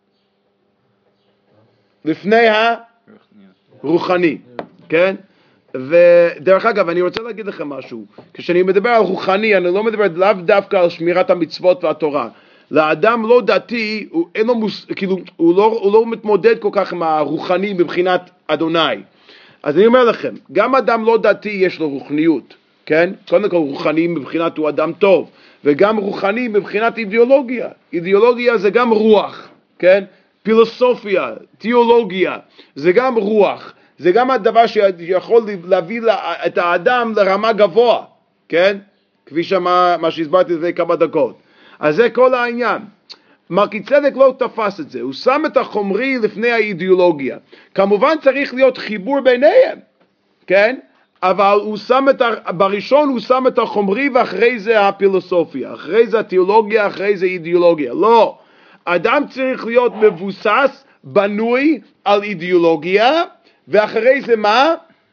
לפני הרוחני, כן? ודרך אגב, אני רוצה להגיד לכם משהו. כשאני מדבר על רוחני, אני לא מדבר לאו דווקא על שמירת המצוות והתורה. לאדם לא דתי, הוא, אין לו מוס, כאילו, הוא, לא, הוא לא מתמודד כל כך עם הרוחני מבחינת אדוני. אז אני אומר לכם, גם אדם לא דתי יש לו רוחניות, כן? קודם כל רוחני מבחינת הוא אדם טוב, וגם רוחני מבחינת אידיאולוגיה. אידיאולוגיה זה גם רוח, כן? פילוסופיה, תיאולוגיה, זה גם רוח. זה גם הדבר שיכול להביא את האדם לרמה גבוה, כן? כפי שמה, מה שהסברתי לפני כמה דקות. אז זה כל העניין. מלכי צדק לא תפס את זה, הוא שם את החומרי לפני האידיאולוגיה. כמובן צריך להיות חיבור ביניהם, כן? אבל הוא שם את, בראשון הוא שם את החומרי ואחרי זה הפילוסופיה, אחרי זה התיאולוגיה, אחרי זה אידיאולוגיה. לא, אדם צריך להיות מבוסס, בנוי על אידיאולוגיה, ואחרי זה מה?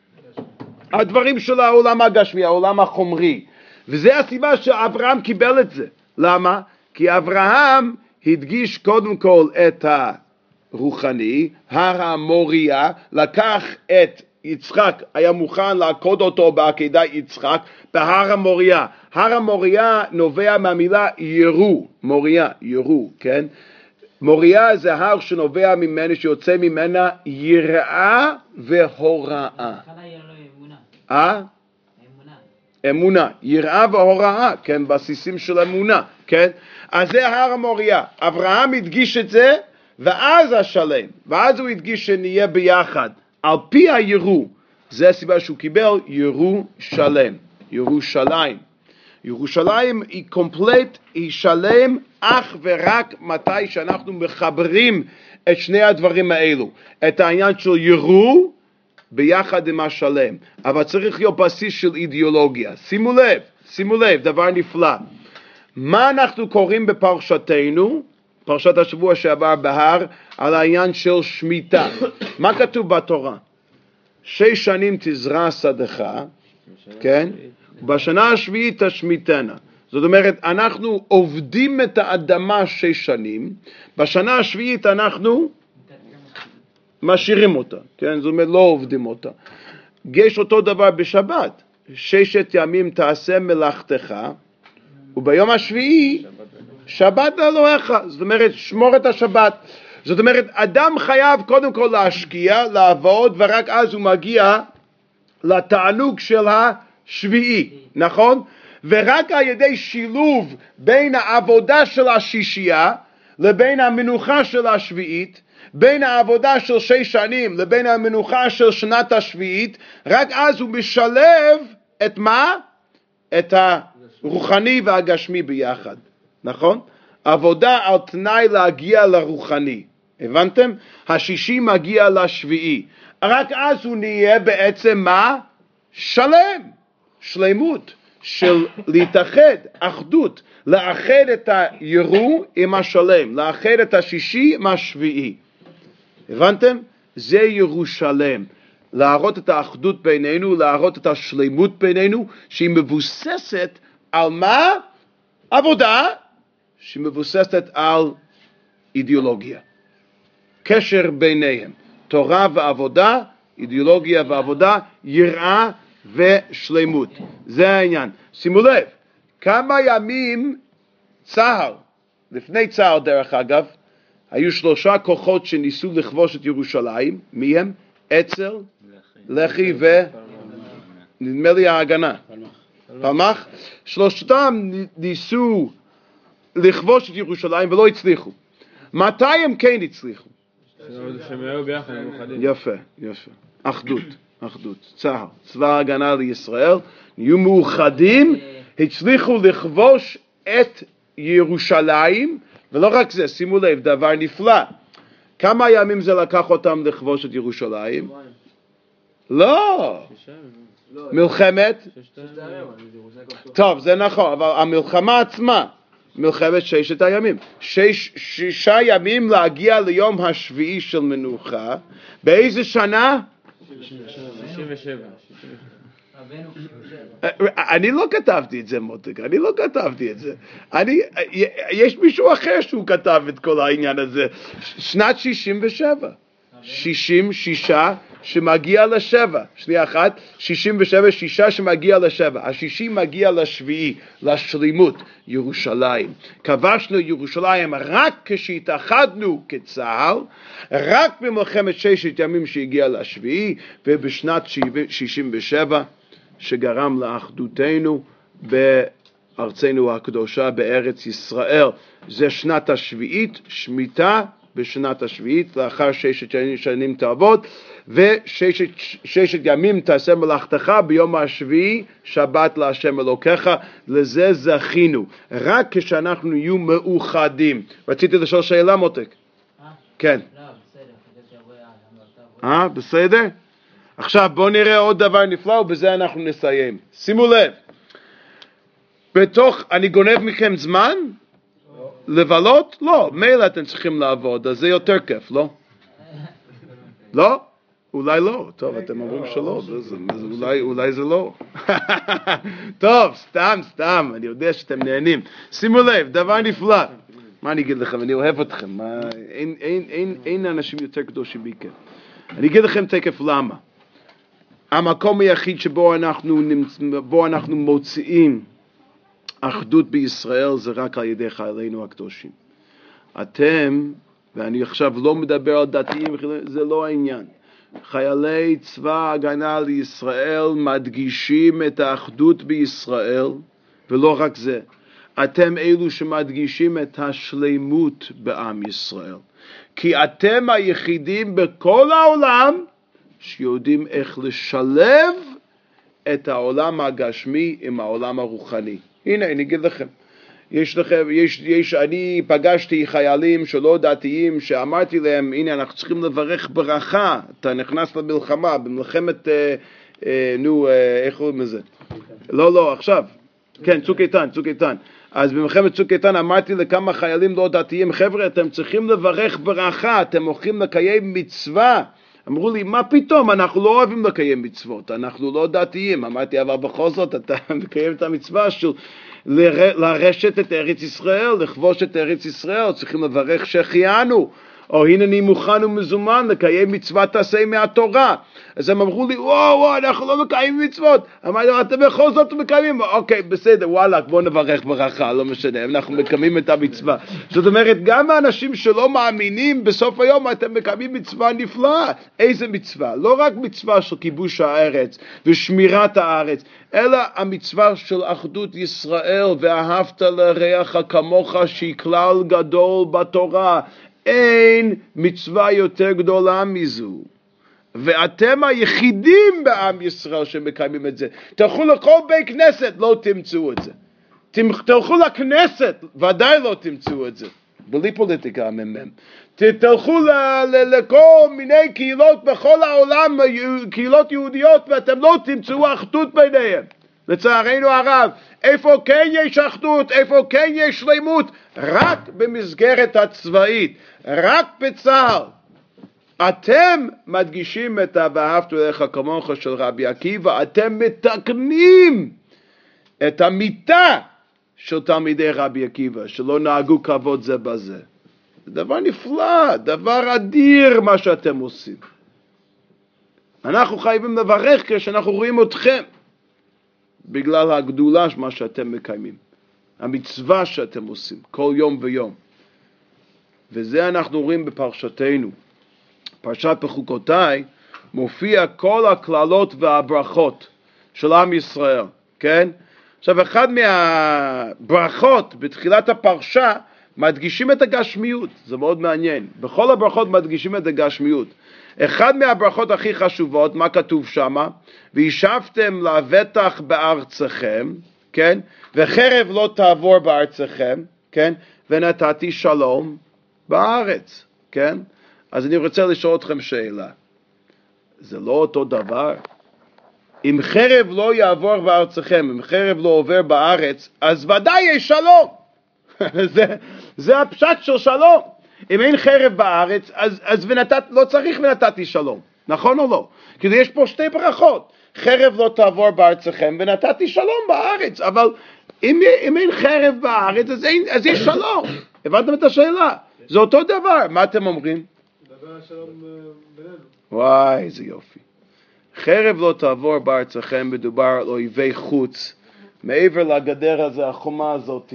הדברים של העולם הגשמי, העולם החומרי. וזה הסיבה שאברהם קיבל את זה. למה? כי אברהם הדגיש קודם כל את הרוחני, הר המוריה, לקח את יצחק, היה מוכן לעקוד אותו בעקדת יצחק, בהר המוריה. הר המוריה נובע מהמילה ירו, מוריה, ירו, כן? מוריה זה הר שנובע ממנה, שיוצא ממנה יראה והוראה. אה? אמונה, יראה והוראה, כן, בסיסים של אמונה, כן? אז זה הר המוריה. אברהם הדגיש את זה, ואז השלם, ואז הוא הדגיש שנהיה ביחד, על פי הירו. זה הסיבה שהוא קיבל ירושלם, ירושלים. ירושלים היא קומפלט, היא שלם, אך ורק מתי שאנחנו מחברים את שני הדברים האלו. את העניין של ירו ביחד עם השלם. אבל צריך להיות בסיס של אידיאולוגיה. שימו לב, שימו לב, דבר נפלא. מה אנחנו קוראים בפרשתנו, פרשת השבוע שעבר בהר, על העניין של שמיטה. מה כתוב בתורה? שש שנים תזרע שדך, כן? בשנה השביעית תשמיטנה. זאת אומרת, אנחנו עובדים את האדמה שש שנים, בשנה השביעית אנחנו משאירים אותה, כן? זאת אומרת, לא עובדים אותה. יש אותו דבר בשבת, ששת ימים תעשה מלאכתך, וביום השביעי שבת לאלוהיך, זאת אומרת, שמור את השבת. זאת אומרת, אדם חייב קודם כל להשקיע, לעבוד, ורק אז הוא מגיע לתענוג של השביעי, נכון? ורק על ידי שילוב בין העבודה של השישייה לבין המנוחה של השביעית, בין העבודה של שש שנים לבין המנוחה של שנת השביעית, רק אז הוא משלב את מה? את הרוחני והגשמי ביחד, נכון? עבודה על תנאי להגיע לרוחני, הבנתם? השישי מגיע לשביעי, רק אז הוא נהיה בעצם מה? שלם, שלמות של להתאחד, אחדות, לאחד את הירו עם השלם, לאחד את השישי עם השביעי, הבנתם? זה ירושלם, להראות את האחדות בינינו, להראות את השלמות בינינו, שהיא מבוססת על מה? עבודה, שהיא מבוססת על אידיאולוגיה. קשר ביניהם, תורה ועבודה, אידיאולוגיה ועבודה, יראה ושלמות. זה העניין. שימו לב, כמה ימים צה"ל, לפני צה"ל דרך אגב, היו שלושה כוחות שניסו לכבוש את ירושלים. מי הם? אצ"ל, לח"י ו... נדמה לי ההגנה. פלמ"ח. שלושתם ניסו לכבוש את ירושלים ולא הצליחו. מתי הם כן הצליחו? שהם היו ביחד, הם מאוחדים. יפה, יפה. אחדות, אחדות. צה"ל, צבא ההגנה לישראל, נהיו מאוחדים, הצליחו לכבוש את ירושלים, ולא רק זה, שימו לב, דבר נפלא. כמה ימים זה לקח אותם לכבוש את ירושלים? לא. מלחמת? טוב, זה נכון, אבל המלחמה עצמה, מלחמת ששת הימים. שש, שישה ימים להגיע ליום השביעי של מנוחה. באיזה שנה? שישים ושבע. אני לא כתבתי את זה, מותק, אני לא כתבתי את זה. אני, יש מישהו אחר שהוא כתב את כל העניין הזה. שנת שישים ושבע. שישים, שישה שמגיע לשבע. שנייה אחת, שישים ושבע, שישה שמגיע לשבע. השישי מגיע לשביעי, לשלימות, ירושלים. כבשנו ירושלים רק כשהתאחדנו כצה"ל, רק במלחמת ששת ימים שהגיע לשביעי, ובשנת שישים ושבע, שגרם לאחדותנו בארצנו הקדושה בארץ ישראל. זה שנת השביעית, שמיטה בשנת השביעית, לאחר ששת שנים תעבוד, וששת ששת ימים תעשה מלאכתך, ביום השביעי שבת להשם אלוקיך. לזה זכינו, רק כשאנחנו נהיו מאוחדים. רציתי לשאול שאלה, מותק? כן. אה, בסדר? עכשיו בואו נראה עוד דבר נפלא, ובזה אנחנו נסיים. שימו לב, בתוך, אני גונב מכם זמן? לבלות? לא, מילא אתם צריכים לעבוד, אז זה יותר כיף, לא? לא? אולי לא, טוב, אתם אומרים שלא, אולי, אולי זה לא. טוב, סתם, סתם, אני יודע שאתם נהנים. שימו לב, דבר נפלא. מה אני אגיד לכם? אני אוהב אתכם. מה, אין, אין, אין, אין אנשים יותר קדושים מכם. אני אגיד לכם תקף למה. המקום היחיד שבו אנחנו, בו אנחנו מוציאים אחדות בישראל זה רק על ידי חיילינו הקדושים. אתם, ואני עכשיו לא מדבר על דתיים, זה לא העניין. חיילי צבא ההגנה לישראל מדגישים את האחדות בישראל, ולא רק זה. אתם אלו שמדגישים את השלמות בעם ישראל. כי אתם היחידים בכל העולם שיודעים איך לשלב את העולם הגשמי עם העולם הרוחני. הנה, אני אגיד לכם. יש לכם, יש, יש, אני פגשתי חיילים שלא דתיים שאמרתי להם, הנה אנחנו צריכים לברך ברכה, אתה נכנס למלחמה, במלחמת, אה, אה, נו, אה, איך קוראים לזה? לא, לא, עכשיו, כן, צוק איתן, צוק איתן. אז במלחמת צוק איתן אמרתי לכמה חיילים לא דתיים, חבר'ה, אתם צריכים לברך ברכה, אתם הולכים לקיים מצווה. אמרו לי, מה פתאום, אנחנו לא אוהבים לקיים מצוות, אנחנו לא דתיים. אמרתי, אבל בכל זאת אתה מקיים את המצווה של לרשת את ארץ ישראל, לכבוש את ארץ ישראל, צריכים לברך שהחיינו. או הנה אני מוכן ומזומן לקיים מצוות עשה מהתורה. אז הם אמרו לי, וואו, וואו, אנחנו לא מקיימים מצוות. אמרתי, אתם בכל זאת מקיימים. אוקיי, בסדר, וואלה, בואו נברך ברכה, לא משנה, אנחנו מקיימים את המצווה. זאת אומרת, גם האנשים שלא מאמינים, בסוף היום אתם מקיימים מצווה נפלאה. איזה מצווה? לא רק מצווה של כיבוש הארץ ושמירת הארץ, אלא המצווה של אחדות ישראל, ואהבת לרעך כמוך, שהיא כלל גדול בתורה. אין מצווה יותר גדולה מזו. ואתם היחידים בעם ישראל שמקיימים את זה. תלכו לכל בית כנסת, לא תמצאו את זה. תלכו לכנסת, ודאי לא תמצאו את זה. בלי פוליטיקה הממם. תלכו לכל מיני קהילות בכל העולם, קהילות יהודיות, ואתם לא תמצאו אחדות ביניהם. לצערנו הרב, איפה כן יש אחדות, איפה כן יש שלמות? רק במסגרת הצבאית, רק בצה"ל. אתם מדגישים את ואהבת לרעך כמוך של רבי עקיבא, אתם מתקנים את המיתה של תלמידי רבי עקיבא, שלא נהגו כבוד זה בזה. זה דבר נפלא, דבר אדיר מה שאתם עושים. אנחנו חייבים לברך כשאנחנו רואים אתכם, בגלל הגדולה מה שאתם מקיימים, המצווה שאתם עושים כל יום ויום. וזה אנחנו רואים בפרשתנו. פרשת בחוקותיי מופיע כל הכללות והברכות של עם ישראל, כן? עכשיו, אחד מהברכות בתחילת הפרשה מדגישים את הגשמיות, זה מאוד מעניין. בכל הברכות מדגישים את הגשמיות. אחד מהברכות הכי חשובות, מה כתוב שמה? וישבתם לבטח בארצכם, כן? וחרב לא תעבור בארצכם, כן? ונתתי שלום בארץ, כן? אז אני רוצה לשאול אתכם שאלה. זה לא אותו דבר? אם חרב לא יעבור בארצכם, אם חרב לא עובר בארץ, אז ודאי יש שלום. זה, זה הפשט של שלום. אם אין חרב בארץ, אז, אז ונתת, לא צריך ונתתי שלום. נכון או לא? כי יש פה שתי ברכות. חרב לא תעבור בארצכם ונתתי שלום בארץ. אבל אם, אם אין חרב בארץ, אז, אין, אז יש שלום. הבנתם את השאלה? זה אותו דבר. מה אתם אומרים? דבר השלום בינינו. וואי, איזה יופי. חרב לא תעבור בארצכם, מדובר על אויבי חוץ, מעבר לגדר הזה, החומה הזאת.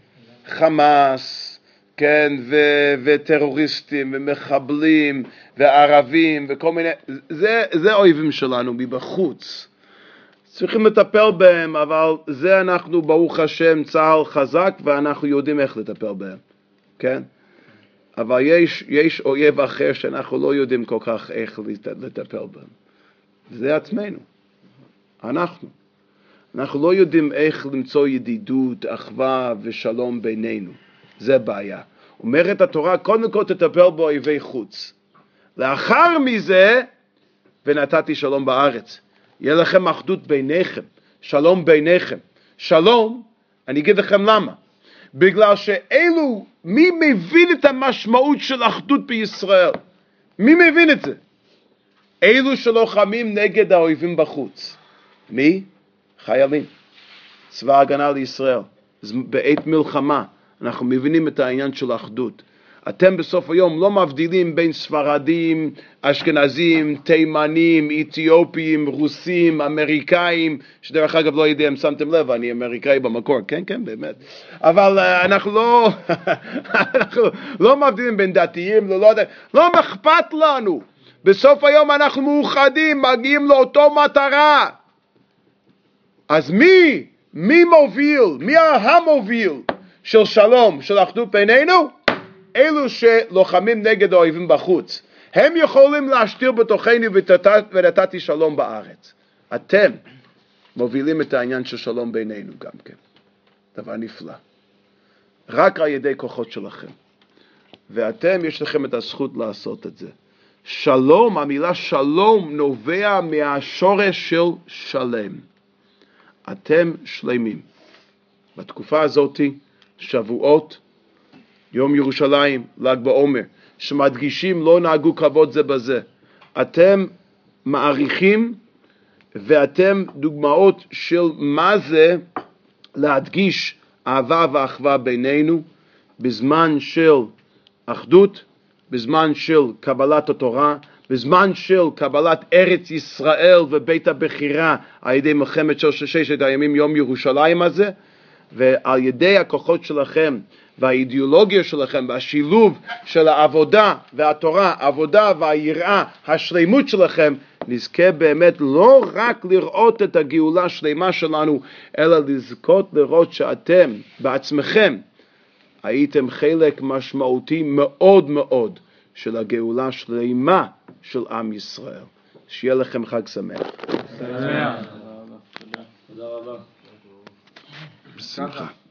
חמאס, כן, ו- וטרוריסטים, ומחבלים, וערבים, וכל מיני, זה, זה אויבים שלנו מבחוץ. צריכים לטפל בהם, אבל זה אנחנו, ברוך השם, צה"ל חזק, ואנחנו יודעים איך לטפל בהם, כן? אבל יש, יש אויב אחר שאנחנו לא יודעים כל כך איך לטפל בהם. זה עצמנו. אנחנו. אנחנו לא יודעים איך למצוא ידידות, אחווה ושלום בינינו. זה בעיה. אומרת התורה, קודם כל תטפל באויבי חוץ. לאחר מזה, ונתתי שלום בארץ. יהיה לכם אחדות ביניכם. שלום ביניכם. שלום, אני אגיד לכם למה. בגלל שאלו, מי מבין את המשמעות של אחדות בישראל? מי מבין את זה? אלו שלוחמים נגד האויבים בחוץ. מי? חיילים. צבא הגנה לישראל. בעת מלחמה אנחנו מבינים את העניין של האחדות. אתם בסוף היום לא מבדילים בין ספרדים, אשכנזים, תימנים, אתיופים, רוסים, אמריקאים, שדרך אגב לא יודע אם שמתם לב, אני אמריקאי במקור, כן, כן, באמת. אבל uh, אנחנו לא, אנחנו לא מבדילים בין דתיים, לא, לא, לא אכפת לנו. בסוף היום אנחנו מאוחדים, מגיעים לאותו מטרה. אז מי, מי מוביל, מי המוביל של שלום, של אחדות בינינו? אלו שלוחמים נגד האויבים בחוץ. הם יכולים להשתיר בתוכנו ונתתי שלום בארץ. אתם מובילים את העניין של שלום בינינו גם כן. דבר נפלא. רק על ידי כוחות שלכם. ואתם יש לכם את הזכות לעשות את זה. שלום, המילה שלום נובע מהשורש של שלם. אתם שלמים. בתקופה הזאת, שבועות, יום ירושלים, ל"ג בעומר, שמדגישים לא נהגו כבוד זה בזה. אתם מעריכים ואתם דוגמאות של מה זה להדגיש אהבה ואחווה בינינו בזמן של אחדות, בזמן של קבלת התורה, בזמן של קבלת ארץ ישראל ובית הבחירה על ידי מלחמת ששת הימים, יום ירושלים הזה, ועל ידי הכוחות שלכם והאידיאולוגיה שלכם והשילוב של העבודה והתורה, העבודה והיראה, השלימות שלכם, נזכה באמת לא רק לראות את הגאולה השלמה שלנו, אלא לזכות לראות שאתם בעצמכם הייתם חלק משמעותי מאוד מאוד של הגאולה השלמה של עם ישראל. שיהיה לכם חג שמח. תודה רבה. בשמחה.